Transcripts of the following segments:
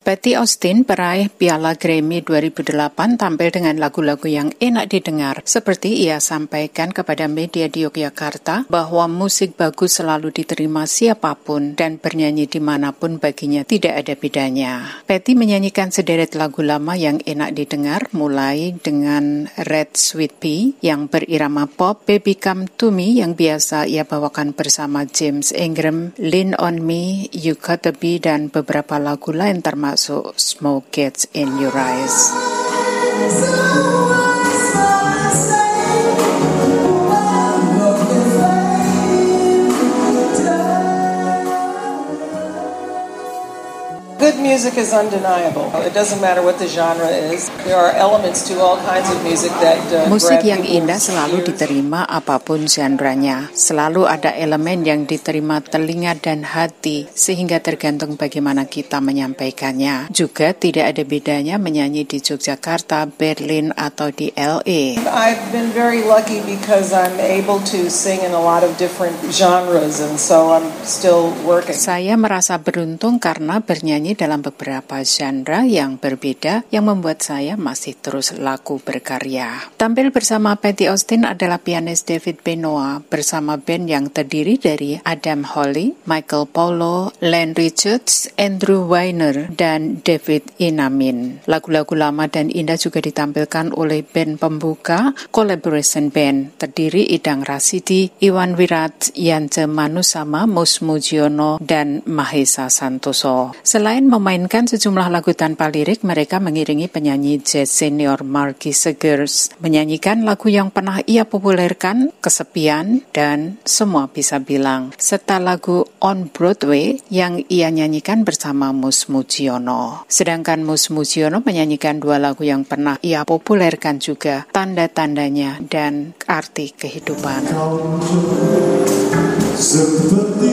Patty Austin, peraih Piala Grammy 2008, tampil dengan lagu-lagu yang enak didengar. Seperti ia sampaikan kepada media di Yogyakarta bahwa musik bagus selalu diterima siapapun dan bernyanyi dimanapun baginya tidak ada bedanya. Patty menyanyikan sederet lagu lama yang enak didengar, mulai dengan Red Sweet Pea yang berirama pop, Baby Come to Me yang biasa ia bawakan bersama James Ingram, Lean on Me, You Gotta Be, dan beberapa lagu lain termasuk Smoke Gets in Your Eyes. Good music is undeniable. It doesn't matter what the genre is. There are elements to all kinds of music that musik yang indah selalu diterima apapun genre-nya. Selalu ada elemen yang diterima telinga dan hati, sehingga tergantung bagaimana kita menyampaikannya. Juga tidak ada bedanya menyanyi di Yogyakarta, Berlin, atau di LA. I've been very lucky because I'm able to sing in a lot of different genres, and so I'm still working. Saya merasa beruntung karena bernyanyi dalam beberapa genre yang berbeda yang membuat saya masih terus laku berkarya. Tampil bersama Patty Austin adalah pianis David Benoit bersama band yang terdiri dari Adam Hawley, Michael Paulo, Len Richards, Andrew Weiner, dan David Inamin. Lagu-lagu lama dan indah juga ditampilkan oleh band pembuka Collaboration Band terdiri Idang Rasidi, Iwan Wirat, Yance Manusama, Mus Mujiono, dan Mahesa Santoso. Selain memainkan sejumlah lagu tanpa lirik, mereka mengiringi penyanyi jazz senior Marky Seghers menyanyikan lagu yang pernah ia populerkan, Kesepian dan Semua Bisa Bilang, serta lagu On Broadway yang ia nyanyikan bersama Mus Mujiono. Sedangkan Mus Mujiono menyanyikan dua lagu yang pernah ia populerkan juga, Tanda-tandanya dan Arti Kehidupan. Seperti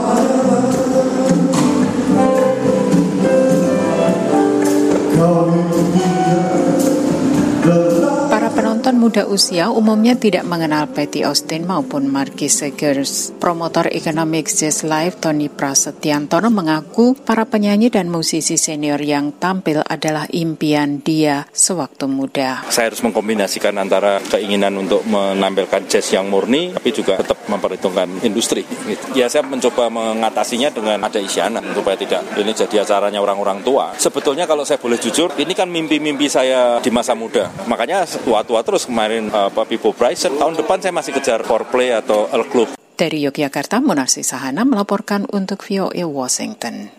para penonton muda usia umumnya tidak mengenal Patty Austin maupun Marky Seghers. Promotor Economic Jazz Live Tony Prasetyantono mengaku para penyanyi dan musisi senior yang tampil adalah impian dia sewaktu muda. Saya harus mengkombinasikan antara keinginan untuk menampilkan jazz yang murni, tapi juga tetap memperhitungkan industri. Ya, saya mencoba mengatasinya dengan ada isyana supaya tidak ini jadi acaranya orang-orang tua. Sebetulnya kalau saya boleh jujur, ini kan mimpi-mimpi saya di masa muda. Makanya tua-tua terus kemarin Bibo Bryson, tahun depan saya masih kejar Foreplay atau Earl Club. Dari Yogyakarta, Munarsi Sahana melaporkan untuk VOA Washington.